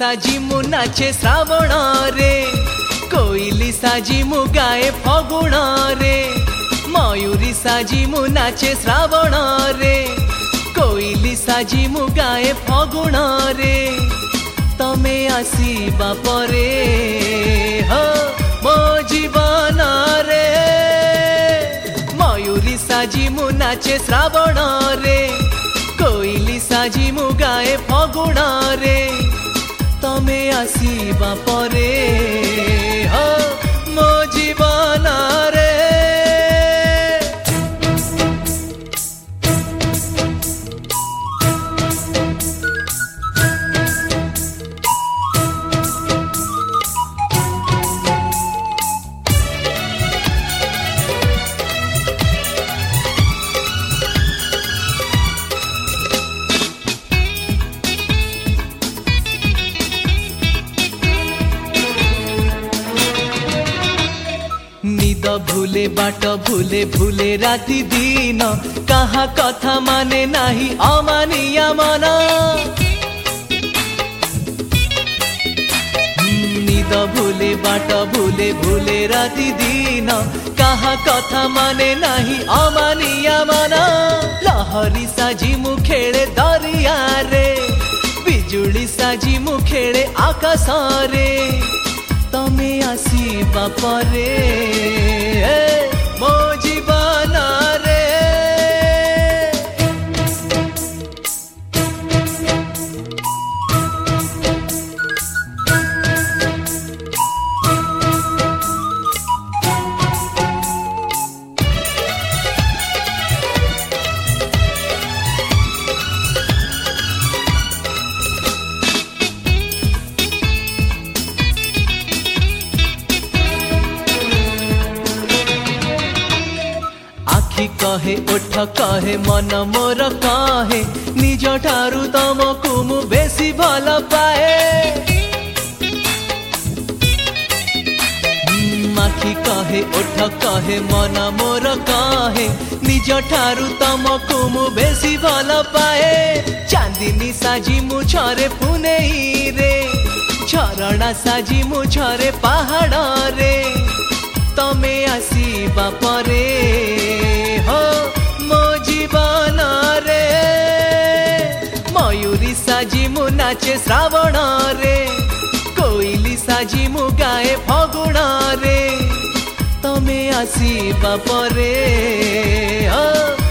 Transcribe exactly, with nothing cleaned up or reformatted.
साजी मु नाचे श्रावण रे, कोइली साजी मु गाए फगुण रे। मयूरी साजी मु नाचे श्रावण रे, कोइली साजी मु गाए फगुण रे। तमे आसीबा परे हो मो जीवन रे। मयूरी साजी मु नाचे श्रावण रे, कोइली साजी मु गाए फगुण रे। तमे आसीबा परे हो मो जीवन रे। निद भूले बाट भूले भूले राति दिन, कहा कथा माने नाही अमानिया मन। निद भूले बाट भूले भूले राति दिन, कहा कथा माने नाही अमानिया मन। लहरी साजी मु खेले दरिया रे, बिजुली साजी मु खेले आकाश रे। तमे आसीबा परे मो जीवन रे। आखि कहे ओठ कहे मन मोर कहे, निज ठारू तमकु मु बेसी भल पाए। आखि कहे ओठ कहे मन मोर कहे, निज ठारू तमकु मु बेसी भल पाए। चांदिनी साजी मु छरे पुनेई रे, झरणा साजी मु छरे पहाड़ रे। तमे आसीबा परे हो मो जीवन रे। मयूरी साजी मु नाचे श्रावण रे, कोइली साजी मु गाए फगुण रे। तमे आसीबा परे हो